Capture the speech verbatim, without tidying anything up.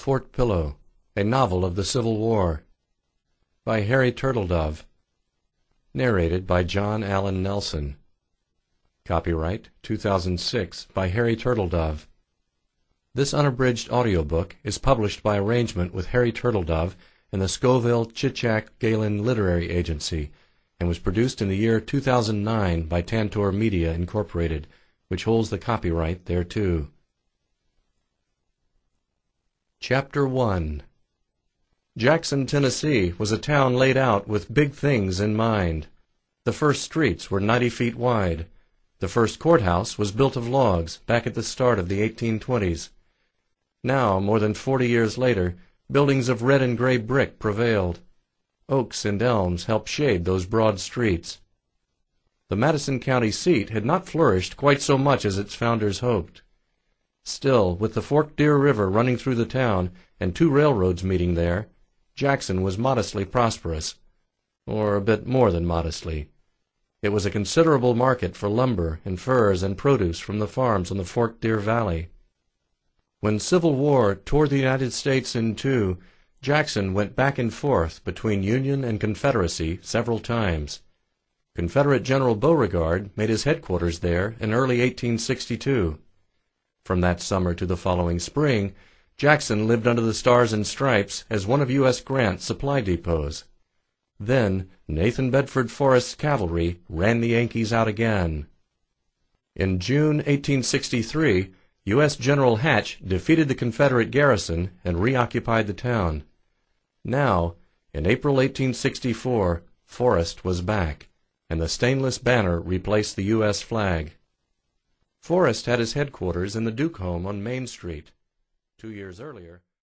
Fort Pillow, a novel of the Civil War, by Harry Turtledove. Narrated by John Allen Nelson. Copyright two thousand six by Harry Turtledove. This unabridged audiobook is published by arrangement with Harry Turtledove and the Scoville Chichak Galen Literary Agency, and was produced in the year two thousand nine by Tantor Media, Incorporated, which holds the copyright thereto. Chapter one. Jackson, Tennessee, was a town laid out with big things in mind. The first streets were ninety feet wide. The first courthouse was built of logs back at the start of the eighteen twenties. Now, more than forty years later, buildings of red and gray brick prevailed. Oaks and elms helped shade those broad streets. The Madison County seat had not flourished quite so much as its founders hoped. Still, with the Forked Deer River running through the town and two railroads meeting there, Jackson was modestly prosperous, or a bit more than modestly. It was a considerable market for lumber and furs and produce from the farms on the Forked Deer Valley. When Civil War tore the United States in two, Jackson went back and forth between Union and Confederacy several times. Confederate General Beauregard made his headquarters there in early eighteen sixty-two. From that summer to the following spring, Jackson lived under the Stars and Stripes as one of U S Grant's supply depots. Then Nathan Bedford Forrest's cavalry ran the Yankees out again. In June eighteen sixty-three, U S General Hatch defeated the Confederate garrison and reoccupied the town. Now, in April eighteen sixty-four, Forrest was back, and the stainless banner replaced the U S flag. Forrest had his headquarters in the Duke home on Main Street. Two years earlier,